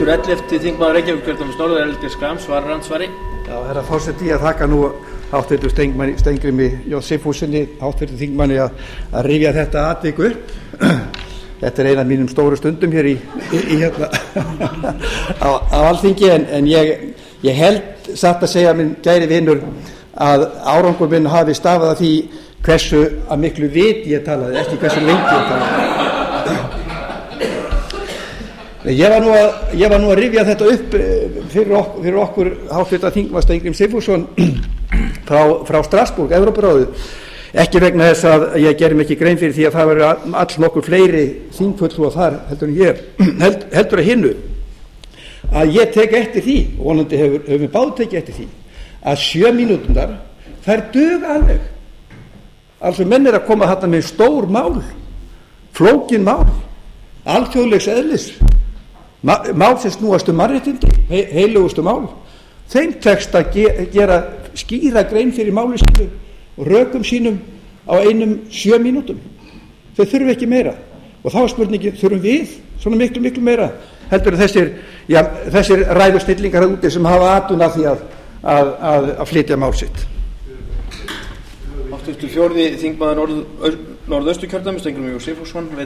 Næstur 11. þingmaður Reykjavíkurkjördæmis norður Elín Schram svarar andsvari. Já, herra forseti, ég þakka nú háttvirtur Steingrími J. Sigfússyni, háttvirtur þingmanni að rifja þetta atvik upp. Þetta er ein af mínum stóru stundum hér í hérna á Alþingi, en ég held satt að segja, minn gæri vinur, að árangur minn hafi stafað af því hversu að miklu vit ég talaði, ekki hversu lengi ég talaði. Ég var nú að rifja þetta upp fyrir okkur háttvirta þingmann Steingrim Sigfússon frá Strasbourg, Evrópuráðið, ekki vegna þess að ég gerum ekki grein fyrir því að það verður allnokkur fleiri þingfulltrúar þar heldur en ég, heldur að hinnu, að ég tek eftir því, og vonandi höfum við báð tekið eftir því, að 7 mínúturnar þær duga alveg. Altså menn að koma þarna með stór mál, flókin mál, alþjóðlegs eðlis, mál sem snúast mannréttindi, heilugustu mál, þeim tekst að gera skýra grein fyrir máli sínu og rökum sínum á 7 mínútum. Þau þurfi ekki meira, og þá er spurningin, þurfum við svona miklu meira heldur þessir ræðusnillingar úti sem hafa atvinna því að flytja mál sitt. 84. þingmaður norðausturkjördæmis Steingrímur J. Sigfússon